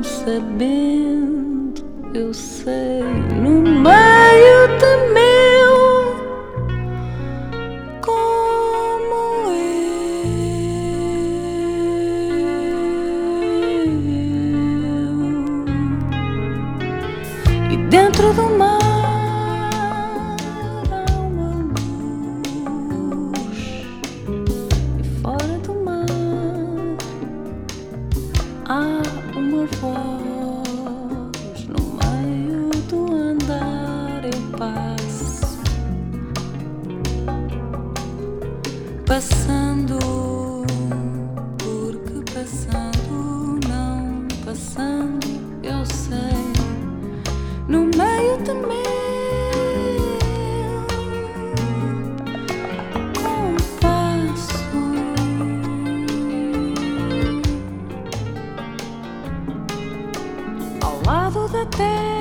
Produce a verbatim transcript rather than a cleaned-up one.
sabendo, eu sei, no meio temeu como eu. E dentro do mar há uma luz, e fora do mar há uma voz. No meio do andar eu passo, passando, porque passando, não passando, eu sei, no meio de mim um passo. Ao lado da terra